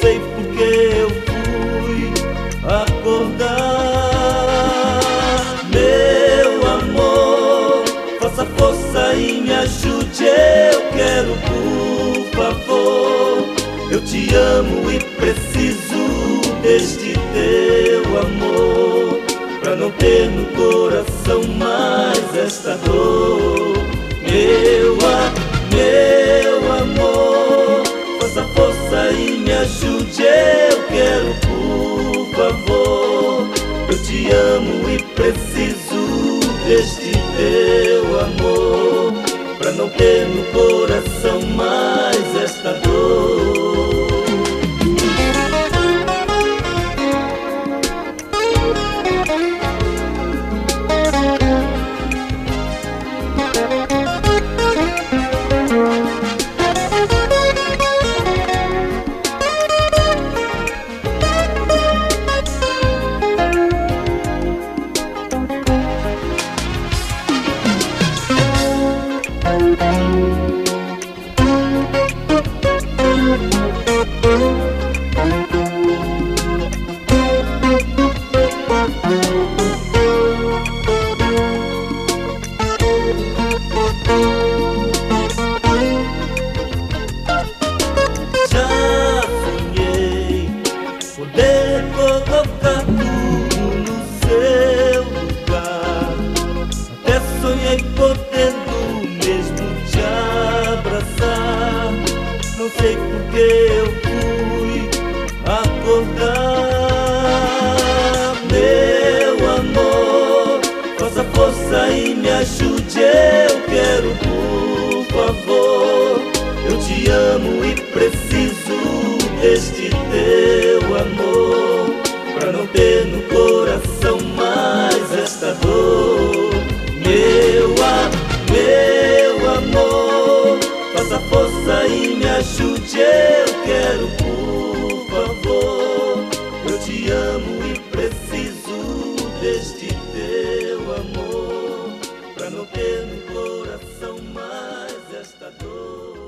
sei porque eu fui acordar. Meu amor, faça força e me ajude, eu quero, por favor. Eu te amo e preciso deste teu amor, pra não ter no coração mais esta dor. Meu amor, faça força e me ajude, eu quero, por favor. Eu te amo e preciso deste teu amor, pra não ter no coração mais esta dor. Já sonhei poder colocar tudo no seu lugar, até sonhei podendo mesmo te abraçar. Não sei porque eu fui acordar. Meu amor, faça força e me ajude, eu quero, por favor. Eu te amo e preciso deste teu amor, pra não ter no coração mais esta dor. Meu amor, faça força e me ajude, eu quero, por favor. Eu te amo e preciso deste teu amor, pra não ter no coração mais esta dor.